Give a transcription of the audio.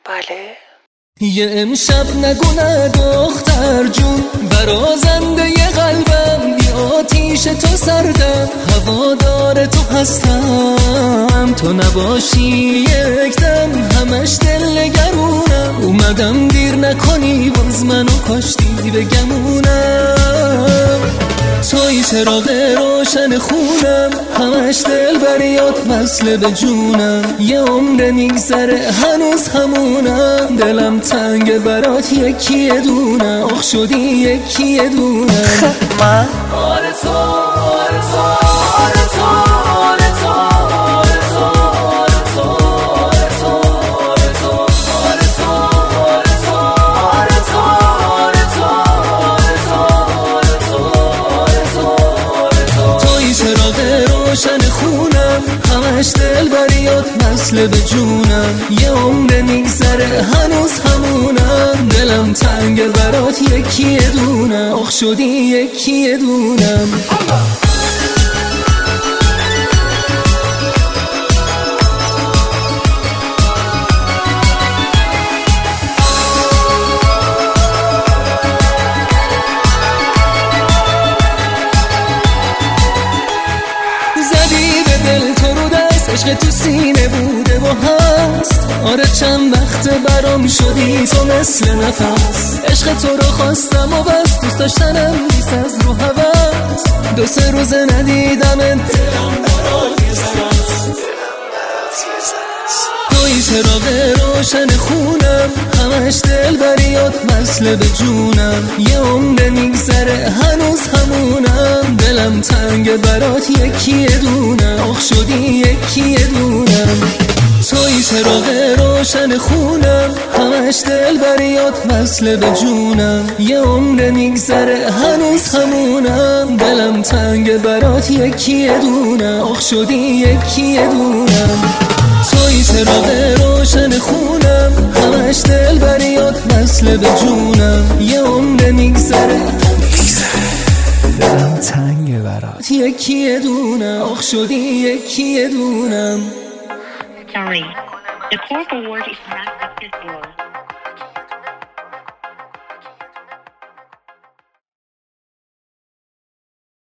بله. یه امشب نگو نه دختر جون، برازنده ی قلبم، بی آتیش تو سردم، هوادار تو هستم، تو نباشی یک دم همش دل نگرونم، اومدم دیر نکنی باز منو کاشتی به گمونم، توی چراغ روشن خونم، همش دل بریات وصله به جونم، یه عمر میگذره هنوز همونم، دلم تنگ برات یکی دونم، آخ شدی یکی دونم. من آره تو آره تو آره تو آره تو آره تو آره تو آره تو آره تو آره تو آره تو آره تو آره تو آره تو آره تو توی چراغ روشن خونم، همش دل بریات وصله به جونم، یه عمر میگذره هنوز همونم، دلم تنگ برات یکی دونم، آخ شدی یکی دونم. زدی به دل تو رو دست، عشق تو سینه بوده و هست، آره چند وقت برام شدی تو مثل نفس، عشق تو رو خواستم و بس، دوست داشتنم نیست از رو هوس، دو سه روز ندیدم دلم برات یه زنست، توی چراغ روشن خونم، همش دل بریات وصله به جونم، یه عمر میگذره هنوز همونم، دلم تنگ برات یکی دونم، آخ شدی یکی دونم، توی چراغ روشن خونم، همش دل بریات وصله به جونم، یه عمر میگذره هنوز همونم، دلم تنگ برات یکی دونم، آخ شدی یکی دونم، توی چراغ روشن خونم، همش دل بریات وصله به جونم، یه عمر میگذره دلم تنگ برات یکی دونم، آخ شدی یکی دونم. Sorry, the call forward is not acceptable.